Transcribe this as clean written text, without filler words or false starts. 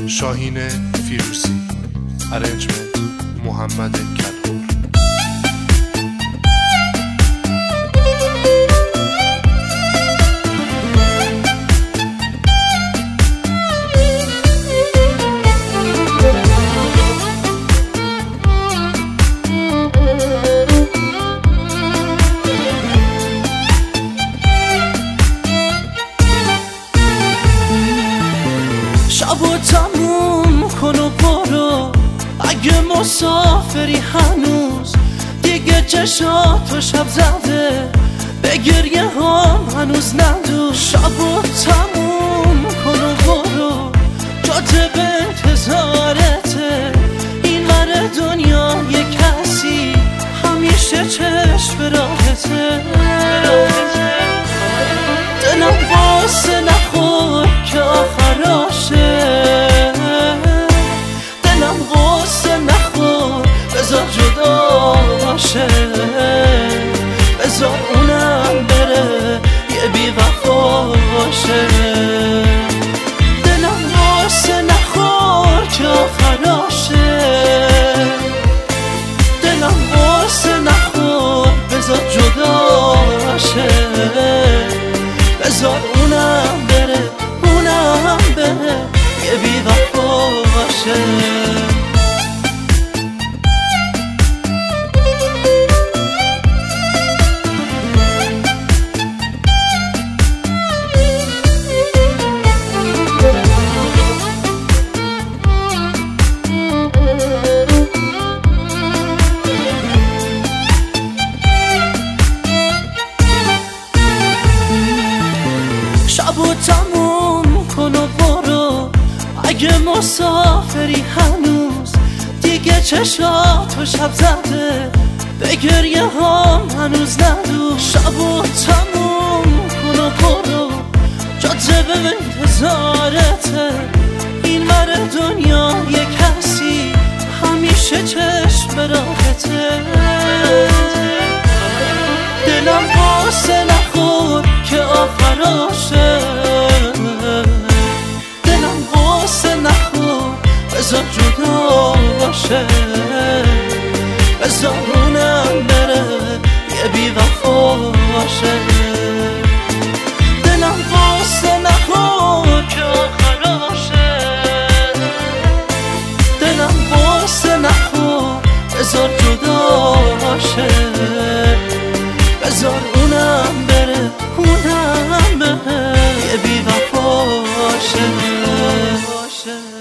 شاهین فیروزی، ارنجمنت محمد کلهور. شبو تموم کن و برو، اگه مسافری هنوز دیگه چشاتو شب زده، به گریه هم هنوز ندو. شبو تموم کن و برو، جاده به انتظارته، این ور دنیا یه کسی همیشه چشم راهته. دلم واسه نخور که آخراشه، دلم واسه نخور بذار جدا باشه، بذار اونم بره یه بی وفا باشه. دلم واسه نخور که آخراشه، دلم واسه نخور بذار جدا باشه، بذار اونم بره، اونم بره یه بی وفا باشه. شبو تموم کن و برو، اگه مسافری هنوز دیگه چشاتو شب زده، به گریه هم هنوز ندو. شبو تموم کن و برو، جاده به انتظارته، این ور دنیا یه کسی همیشه چشم راهته. دلم واسه نخور که آخراشه، دلم واسه نخور بذار جدا باشه، بذار اونم بره یه بی وفا باشه. دلم واسه نخور که آخراشه، دلم واسه نخور بذار جدا باشه، بذار اونم بره، اونم بره یه بی وفا باشه.